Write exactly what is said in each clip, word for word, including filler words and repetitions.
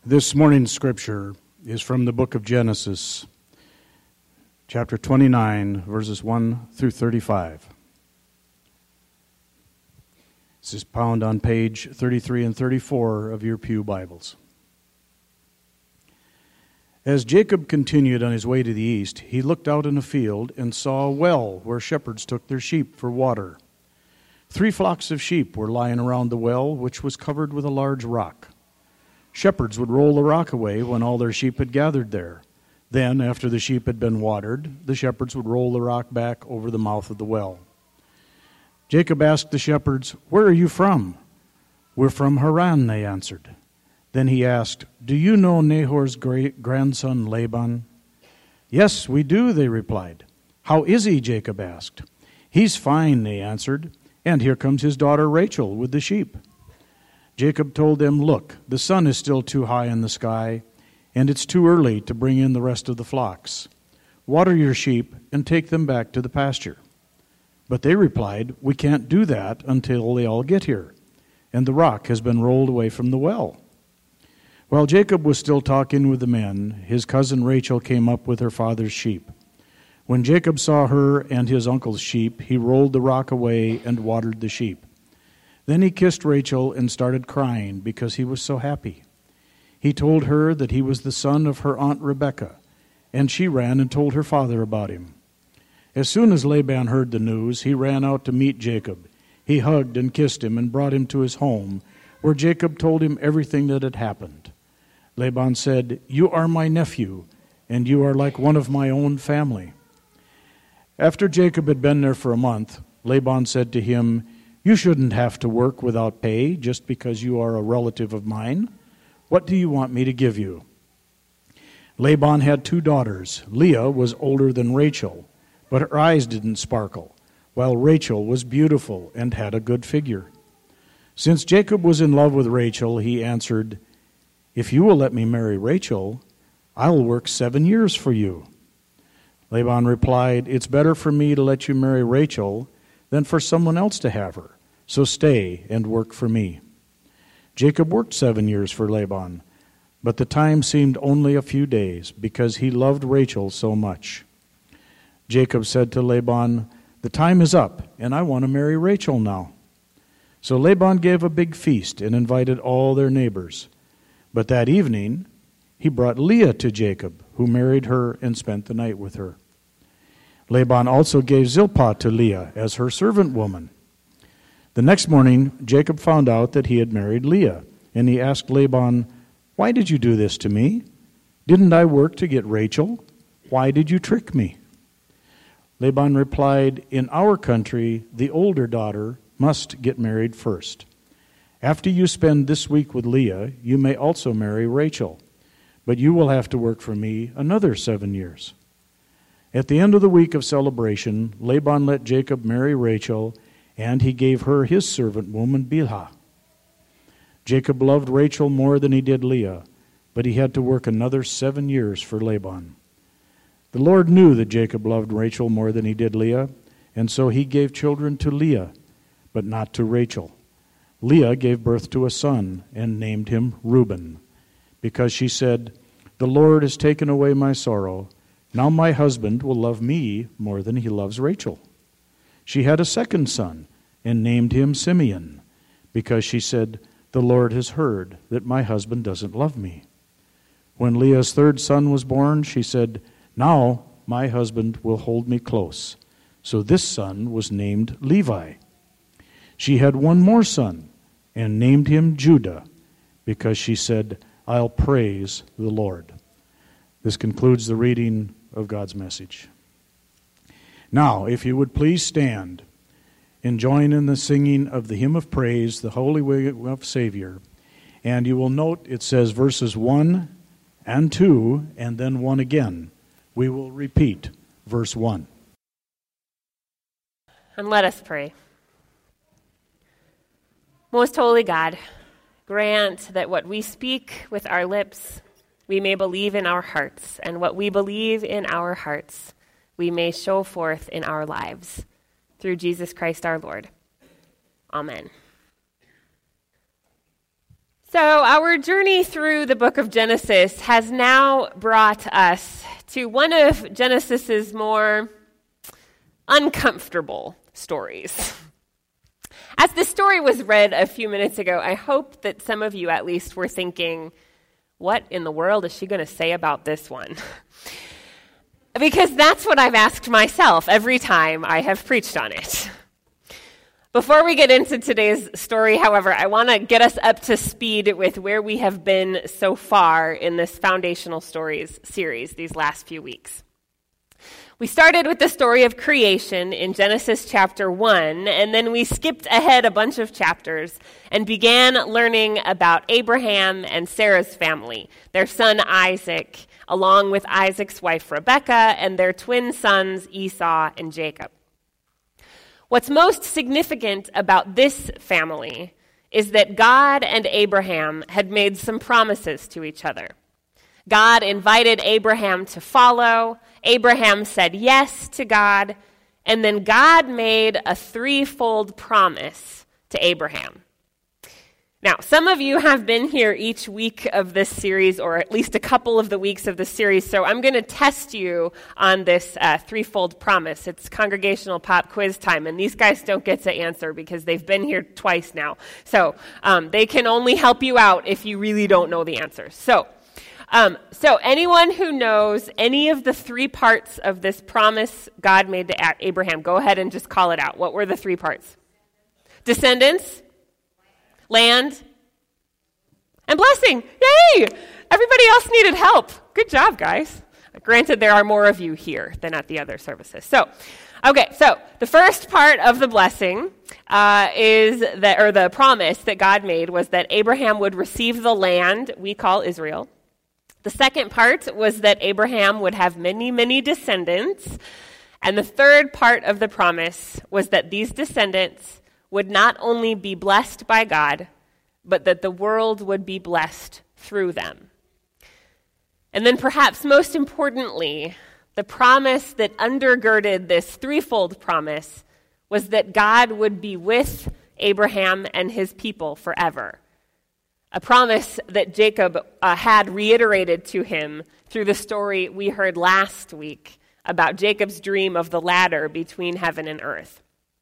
This morning's scripture is from the book of Genesis, chapter twenty-nine, verses one through thirty-five. This is found on page thirty-three and thirty-four of your pew Bibles. As Jacob continued on his way to the east, he looked out in a field and saw a well where shepherds took their sheep for water. Three flocks of sheep were lying around the well, which was covered with a large rock. Shepherds would roll the rock away when all their sheep had gathered there. Then, after the sheep had been watered, the shepherds would roll the rock back over the mouth of the well. Jacob asked the shepherds, "Where are you from?" "We're from Haran," they answered. Then he asked, "Do you know Nahor's great grandson Laban?" "Yes, we do," they replied. "How is he?" Jacob asked. "He's fine," they answered, "and here comes his daughter Rachel with the sheep." Jacob told them, "Look, the sun is still too high in the sky, and it's too early to bring in the rest of the flocks. Water your sheep and take them back to the pasture." But they replied, "We can't do that until they all get here, and the rock has been rolled away from the well." While Jacob was still talking with the men, his cousin Rachel came up with her father's sheep. When Jacob saw her and his uncle's sheep, he rolled the rock away and watered the sheep. Then he kissed Rachel and started crying because he was so happy. He told her that he was the son of her aunt Rebekah, and she ran and told her father about him. As soon as Laban heard the news, he ran out to meet Jacob. He hugged and kissed him and brought him to his home, where Jacob told him everything that had happened. Laban said, "You are my nephew, and you are like one of my own family." After Jacob had been there for a month, Laban said to him, "You shouldn't have to work without pay just because you are a relative of mine. What do you want me to give you?" Laban had two daughters. Leah was older than Rachel, but her eyes didn't sparkle, while Rachel was beautiful and had a good figure. Since Jacob was in love with Rachel, he answered, "If you will let me marry Rachel, I will work seven years for you." Laban replied, "It's better for me to let you marry Rachel than for someone else to have her. So stay and work for me." Jacob worked seven years for Laban, but the time seemed only a few days because he loved Rachel so much. Jacob said to Laban, "The time is up, and I want to marry Rachel now." So Laban gave a big feast and invited all their neighbors. But that evening, he brought Leah to Jacob, who married her and spent the night with her. Laban also gave Zilpah to Leah as her servant woman. The next morning, Jacob found out that he had married Leah, and he asked Laban, "Why did you do this to me? Didn't I work to get Rachel? Why did you trick me?" Laban replied, "In our country, the older daughter must get married first. After you spend this week with Leah, you may also marry Rachel, but you will have to work for me another seven years." At the end of the week of celebration, Laban let Jacob marry Rachel, and he gave her his servant woman Bilhah. Jacob loved Rachel more than he did Leah, but he had to work another seven years for Laban. The Lord knew that Jacob loved Rachel more than he did Leah, and so he gave children to Leah, but not to Rachel. Leah gave birth to a son and named him Reuben, because she said, "The Lord has taken away my sorrow. Now my husband will love me more than he loves Rachel." She had a second son and named him Simeon, because she said, "The Lord has heard that my husband doesn't love me." When Leah's third son was born, she said, "Now my husband will hold me close." So this son was named Levi. She had one more son and named him Judah, because she said, "I'll praise the Lord." This concludes the reading of God's message. Now, if you would please stand and join in the singing of the hymn of praise, the Holy Way of Savior. And you will note it says verses one and two, and then one again. We will repeat verse one. And let us pray. Most holy God, grant that what we speak with our lips we may believe in our hearts, and what we believe in our hearts we may show forth in our lives. Through Jesus Christ our Lord. Amen. So our journey through the book of Genesis has now brought us to one of Genesis's more uncomfortable stories. As the story was read a few minutes ago, I hope that some of you at least were thinking, what in the world is she going to say about this one? Because that's what I've asked myself every time I have preached on it. Before we get into today's story, however, I want to get us up to speed with where we have been so far in this Foundational Stories series these last few weeks. We started with the story of creation in Genesis chapter one, and then we skipped ahead a bunch of chapters and began learning about Abraham and Sarah's family, their son Isaac, along with Isaac's wife Rebekah, and their twin sons Esau and Jacob. What's most significant about this family is that God and Abraham had made some promises to each other. God invited Abraham to follow. Abraham said yes to God. And then God made a threefold promise to Abraham. Now, some of you have been here each week of this series, or at least a couple of the weeks of the series, so I'm going to test you on this uh, threefold promise. It's congregational pop quiz time, and these guys don't get to answer because they've been here twice now. So um, they can only help you out if you really don't know the answers. So, um, so anyone who knows any of the three parts of this promise God made to Abraham, go ahead and just call it out. What were the three parts? Descendants. Land, and blessing. Yay! Everybody else needed help. Good job, guys. Granted, there are more of you here than at the other services. So, okay, so the first part of the blessing uh, is that, or the promise that God made was that Abraham would receive the land we call Israel. The second part was that Abraham would have many, many descendants. And the third part of the promise was that these descendants would not only be blessed by God, but that the world would be blessed through them. And then perhaps most importantly, the promise that undergirded this threefold promise was that God would be with Abraham and his people forever. A promise that Jacob uh, had reiterated to him through the story we heard last week about Jacob's dream of the ladder between heaven and earth.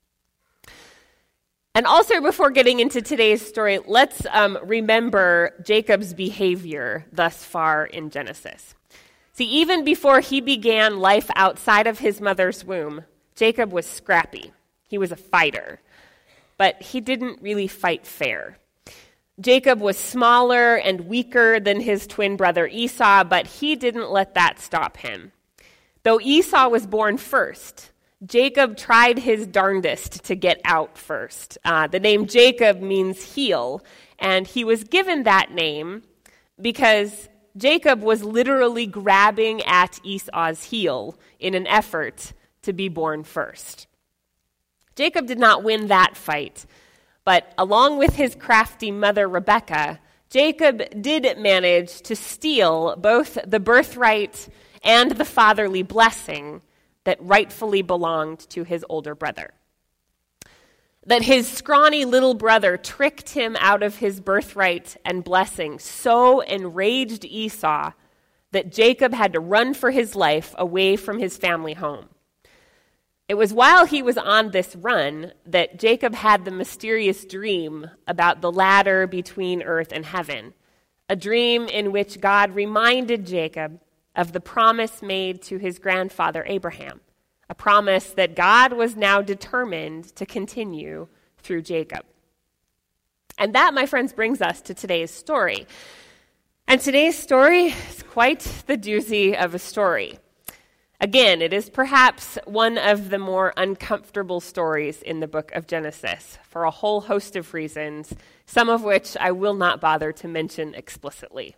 And also, before getting into today's story, let's um, remember Jacob's behavior thus far in Genesis. See, even before he began life outside of his mother's womb, Jacob was scrappy. He was a fighter. But he didn't really fight fair. Jacob was smaller and weaker than his twin brother Esau, but he didn't let that stop him. Though Esau was born first, Jacob tried his darndest to get out first. Uh, the name Jacob means heel, and he was given that name because Jacob was literally grabbing at Esau's heel in an effort to be born first. Jacob did not win that fight, but along with his crafty mother Rebekah, Jacob did manage to steal both the birthright and the fatherly blessing that rightfully belonged to his older brother. That his scrawny little brother tricked him out of his birthright and blessing so enraged Esau that Jacob had to run for his life away from his family home. It was while he was on this run that Jacob had the mysterious dream about the ladder between earth and heaven, a dream in which God reminded Jacob of the promise made to his grandfather Abraham, a promise that God was now determined to continue through Jacob. And that, my friends, brings us to today's story. And today's story is quite the doozy of a story. Again, it is perhaps one of the more uncomfortable stories in the book of Genesis for a whole host of reasons, some of which I will not bother to mention explicitly.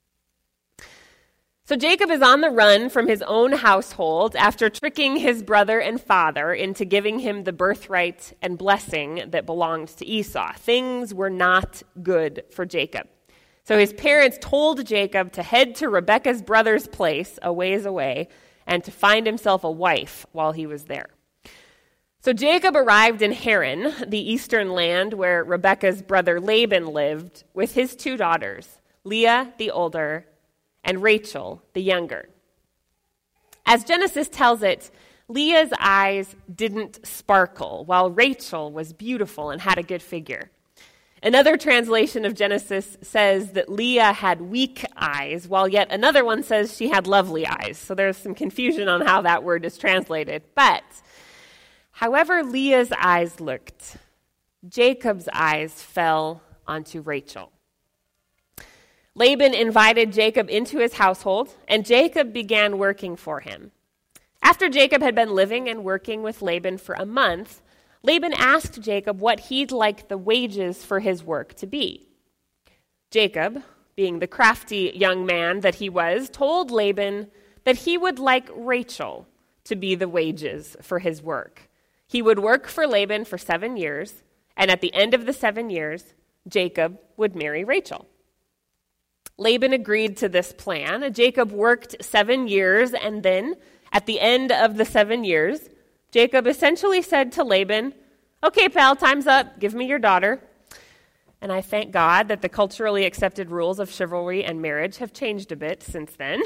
So Jacob is on the run from his own household after tricking his brother and father into giving him the birthright and blessing that belonged to Esau. Things were not good for Jacob. So his parents told Jacob to head to Rebekah's brother's place a ways away and to find himself a wife while he was there. So Jacob arrived in Haran, the eastern land where Rebekah's brother Laban lived, with his two daughters, Leah the older and Rachel the younger. As Genesis tells it, Leah's eyes didn't sparkle, while Rachel was beautiful and had a good figure. Another translation of Genesis says that Leah had weak eyes, while yet another one says she had lovely eyes. So there's some confusion on how that word is translated. But however Leah's eyes looked, Jacob's eyes fell onto Rachel. Laban invited Jacob into his household, and Jacob began working for him. After Jacob had been living and working with Laban for a month, Laban asked Jacob what he'd like the wages for his work to be. Jacob, being the crafty young man that he was, told Laban that he would like Rachel to be the wages for his work. He would work for Laban for seven years, and at the end of the seven years, Jacob would marry Rachel. Laban agreed to this plan. Jacob worked seven years, and then, at the end of the seven years, Jacob essentially said to Laban, "Okay, pal, time's up. Give me your daughter." And I thank God that the culturally accepted rules of chivalry and marriage have changed a bit since then.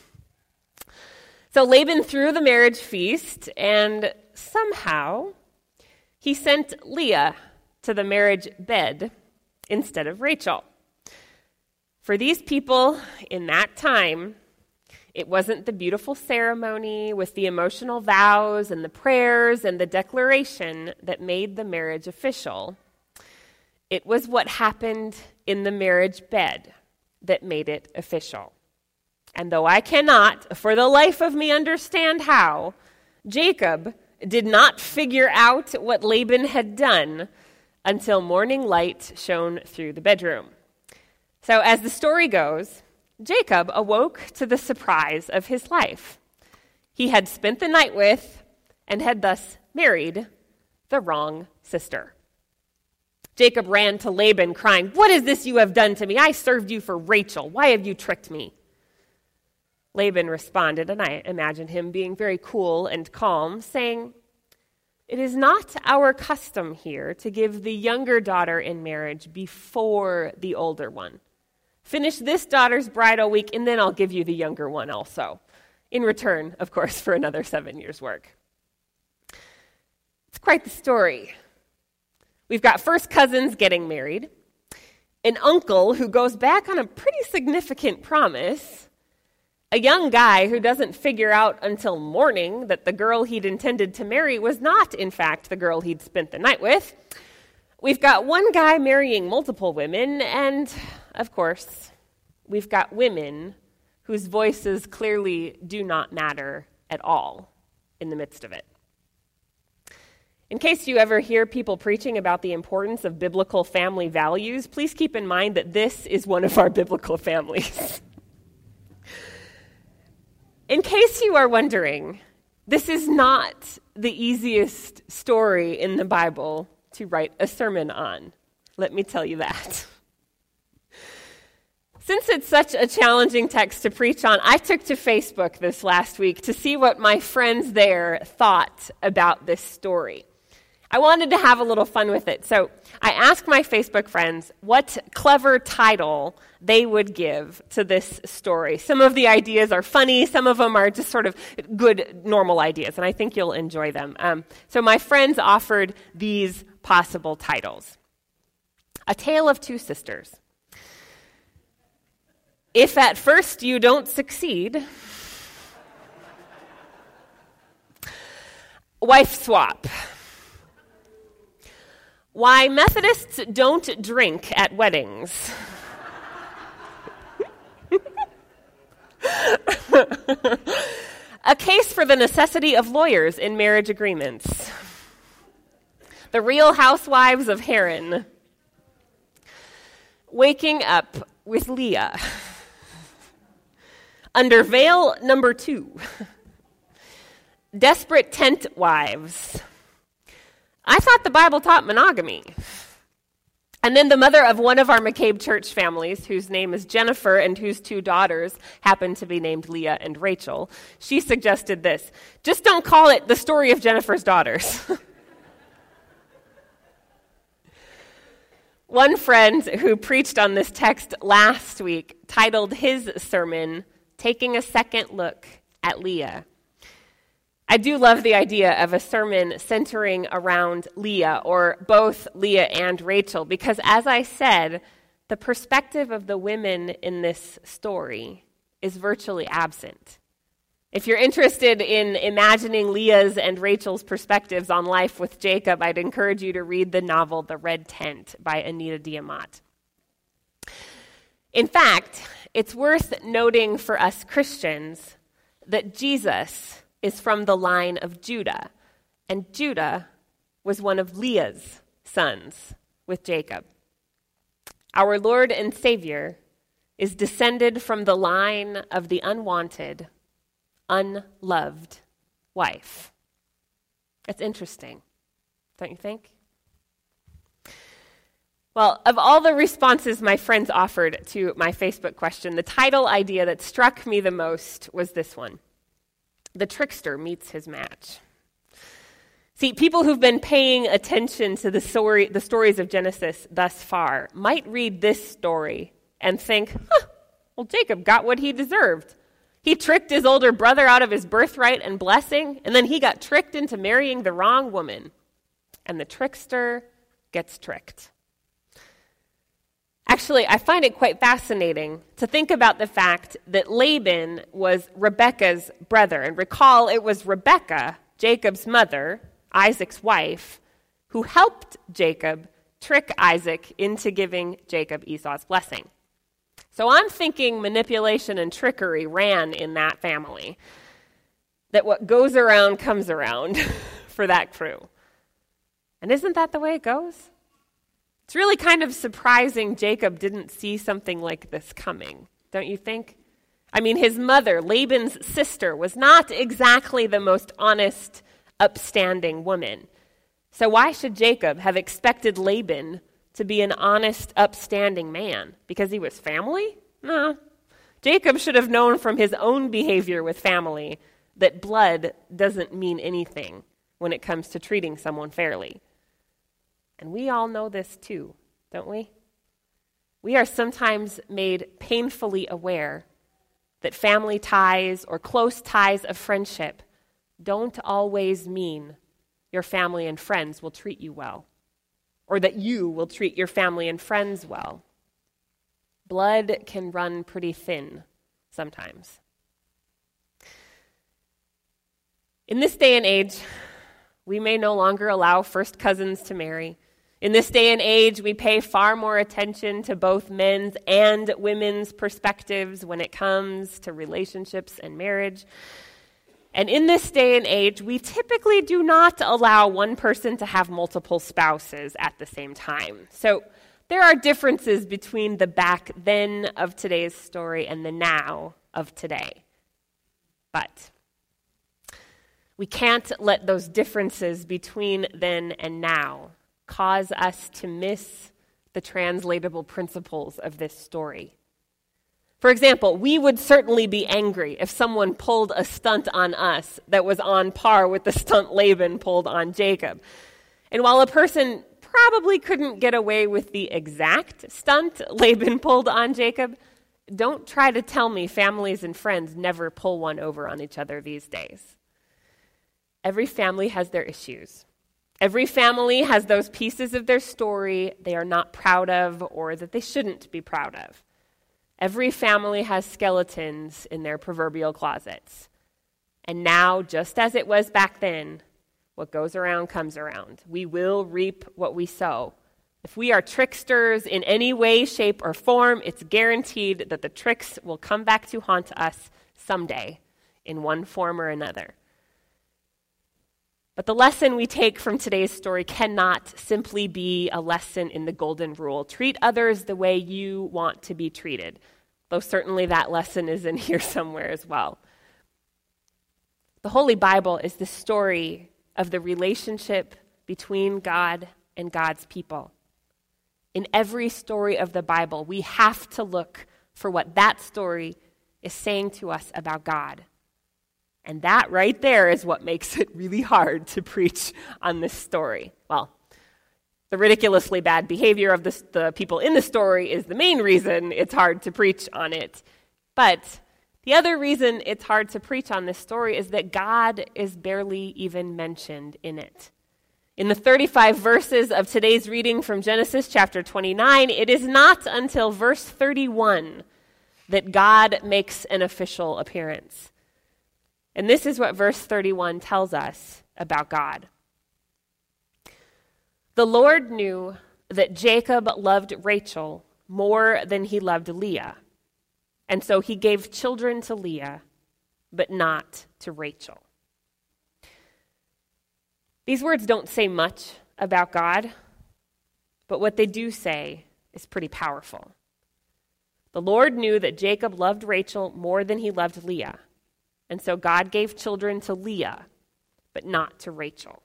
So Laban threw the marriage feast, and somehow he sent Leah to the marriage bed instead of Rachel. For these people in that time, it wasn't the beautiful ceremony with the emotional vows and the prayers and the declaration that made the marriage official. It was what happened in the marriage bed that made it official. And though I cannot, for the life of me, understand how, Jacob did not figure out what Laban had done until morning light shone through the bedroom. So as the story goes, Jacob awoke to the surprise of his life. He had spent the night with and had thus married the wrong sister. Jacob ran to Laban crying, "What is this you have done to me? I served you for Rachel. Why have you tricked me?" Laban responded, and I imagine him being very cool and calm, saying, "It is not our custom here to give the younger daughter in marriage before the older one. Finish this daughter's bridal week, and then I'll give you the younger one also. In return, of course, for another seven years' work." It's quite the story. We've got first cousins getting married, an uncle who goes back on a pretty significant promise, a young guy who doesn't figure out until morning that the girl he'd intended to marry was not, in fact, the girl he'd spent the night with. We've got one guy marrying multiple women, and, of course, we've got women whose voices clearly do not matter at all in the midst of it. In case you ever hear people preaching about the importance of biblical family values, please keep in mind that this is one of our biblical families. In case you are wondering, this is not the easiest story in the Bible to write a sermon on. Let me tell you that. Since it's such a challenging text to preach on, I took to Facebook this last week to see what my friends there thought about this story. I wanted to have a little fun with it, so I asked my Facebook friends what clever title they would give to this story. Some of the ideas are funny, some of them are just sort of good, normal ideas, and I think you'll enjoy them. Um, so my friends offered these possible titles. A Tale of Two Sisters. If at first you don't succeed. Wife Swap. Why Methodists don't drink at weddings. A case for the necessity of lawyers in marriage agreements. The Real Housewives of Haran. Waking up with Leah. Under veil number two. Desperate tent wives. I thought the Bible taught monogamy. And then the mother of one of our McCabe church families, whose name is Jennifer and whose two daughters happen to be named Leah and Rachel, she suggested this: just don't call it the story of Jennifer's daughters. One friend who preached on this text last week titled his sermon, Taking a Second Look at Leah. I do love the idea of a sermon centering around Leah, or both Leah and Rachel, because as I said, the perspective of the women in this story is virtually absent. If you're interested in imagining Leah's and Rachel's perspectives on life with Jacob, I'd encourage you to read the novel The Red Tent by Anita Diamant. In fact, it's worth noting for us Christians that Jesus is from the line of Judah, and Judah was one of Leah's sons with Jacob. Our Lord and Savior is descended from the line of the unwanted, unloved wife. That's interesting, don't you think? Well, of all the responses my friends offered to my Facebook question, the title idea that struck me the most was this one: The Trickster Meets His Match. See, people who've been paying attention to the story, the stories of Genesis thus far might read this story and think, huh, well, Jacob got what he deserved. He tricked his older brother out of his birthright and blessing, and then he got tricked into marrying the wrong woman. And the trickster gets tricked. Actually, I find it quite fascinating to think about the fact that Laban was Rebekah's brother. And recall, it was Rebekah, Jacob's mother, Isaac's wife, who helped Jacob trick Isaac into giving Jacob Esau's blessing. So I'm thinking manipulation and trickery ran in that family. That what goes around comes around for that crew. And isn't that the way it goes? It's really kind of surprising Jacob didn't see something like this coming, don't you think? I mean, his mother, Laban's sister, was not exactly the most honest, upstanding woman. So why should Jacob have expected Laban to be an honest, upstanding man? Because he was family? No. Jacob should have known from his own behavior with family that blood doesn't mean anything when it comes to treating someone fairly. And we all know this too, don't we? We are sometimes made painfully aware that family ties or close ties of friendship don't always mean your family and friends will treat you well, or that you will treat your family and friends well. Blood can run pretty thin sometimes. In this day and age, we may no longer allow first cousins to marry. In this day and age, we pay far more attention to both men's and women's perspectives when it comes to relationships and marriage. And in this day and age, we typically do not allow one person to have multiple spouses at the same time. So there are differences between the back then of today's story and the now of today. But we can't let those differences between then and now cause us to miss the translatable principles of this story. For example, we would certainly be angry if someone pulled a stunt on us that was on par with the stunt Laban pulled on Jacob. And while a person probably couldn't get away with the exact stunt Laban pulled on Jacob, don't try to tell me families and friends never pull one over on each other these days. Every family has their issues. Every family has those pieces of their story they are not proud of or that they shouldn't be proud of. Every family has skeletons in their proverbial closets. And now, just as it was back then, what goes around comes around. We will reap what we sow. If we are tricksters in any way, shape, or form, it's guaranteed that the tricks will come back to haunt us someday in one form or another. But the lesson we take from today's story cannot simply be a lesson in the golden rule. Treat others the way you want to be treated, though certainly that lesson is in here somewhere as well. The Holy Bible is the story of the relationship between God and God's people. In every story of the Bible, we have to look for what that story is saying to us about God. And that right there is what makes it really hard to preach on this story. Well, The ridiculously bad behavior of the, the people in the story is the main reason it's hard to preach on it. But the other reason it's hard to preach on this story is that God is barely even mentioned in it. In the thirty-five verses of today's reading from Genesis chapter twenty-nine, it is not until verse thirty-one that God makes an official appearance. And this is what verse thirty-one tells us about God. The Lord knew that Jacob loved Rachel more than he loved Leah, and so he gave children to Leah, but not to Rachel. These words don't say much about God, but what they do say is pretty powerful. The Lord knew that Jacob loved Rachel more than he loved Leah, and so God gave children to Leah, but not to Rachel.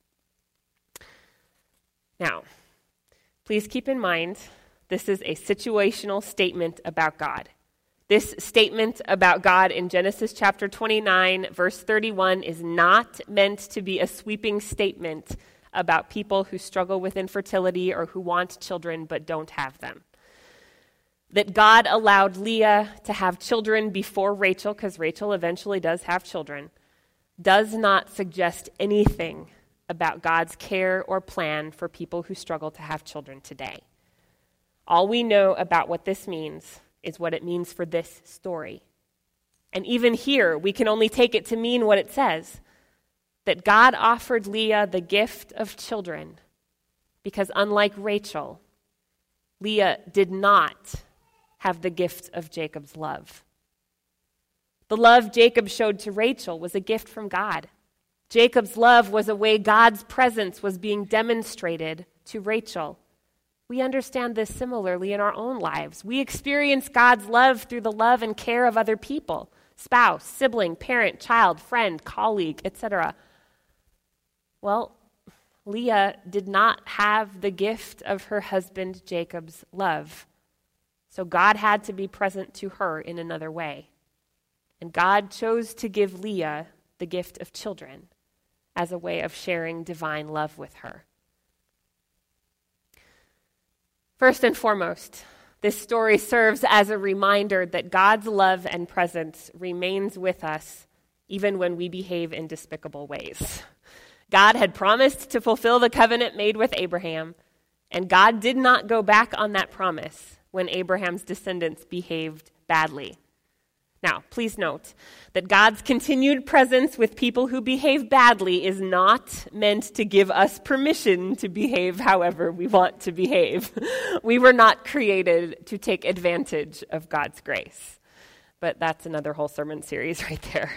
Now, please keep in mind, this is a situational statement about God. This statement about God in Genesis chapter twenty-nine, verse thirty-one, is not meant to be a sweeping statement about people who struggle with infertility or who want children but don't have them. That God allowed Leah to have children before Rachel, because Rachel eventually does have children, does not suggest anything about God's care or plan for people who struggle to have children today. All we know about what this means is what it means for this story. And even here, we can only take it to mean what it says, that God offered Leah the gift of children because unlike Rachel, Leah did not have the gift of Jacob's love. The love Jacob showed to Rachel was a gift from God. Jacob's love was a way God's presence was being demonstrated to Rachel. We understand this similarly in our own lives. We experience God's love through the love and care of other people, spouse, sibling, parent, child, friend, colleague, et cetera. Well, Leah did not have the gift of her husband Jacob's love, so God had to be present to her in another way. And God chose to give Leah the gift of children as a way of sharing divine love with her. First and foremost, this story serves as a reminder that God's love and presence remains with us even when we behave in despicable ways. God had promised to fulfill the covenant made with Abraham, and God did not go back on that promise when Abraham's descendants behaved badly. Now, please note that God's continued presence with people who behave badly is not meant to give us permission to behave however we want to behave. We were not created to take advantage of God's grace. But that's another whole sermon series right there.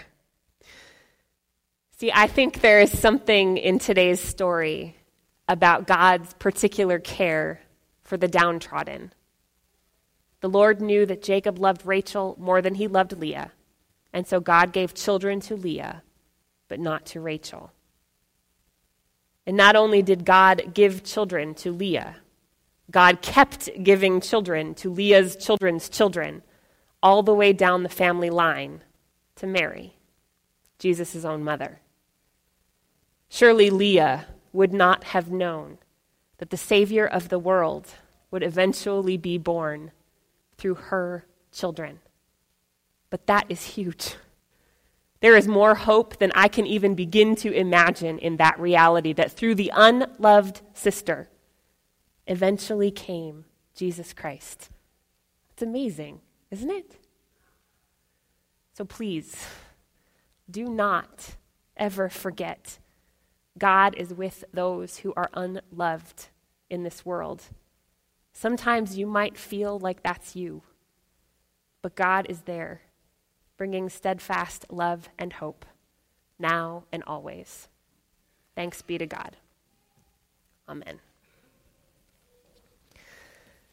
See, I think there is something in today's story about God's particular care for the downtrodden. The Lord knew that Jacob loved Rachel more than he loved Leah, and so God gave children to Leah, but not to Rachel. And not only did God give children to Leah, God kept giving children to Leah's children's children all the way down the family line to Mary, Jesus' own mother. Surely Leah would not have known that the Savior of the world would eventually be born through her children. But that is huge. There is more hope than I can even begin to imagine in that reality, that through the unloved sister eventually came Jesus Christ. It's amazing, isn't it? So please, do not ever forget God is with those who are unloved in this world. Sometimes you might feel like that's you, but God is there, bringing steadfast love and hope, now and always. Thanks be to God. Amen.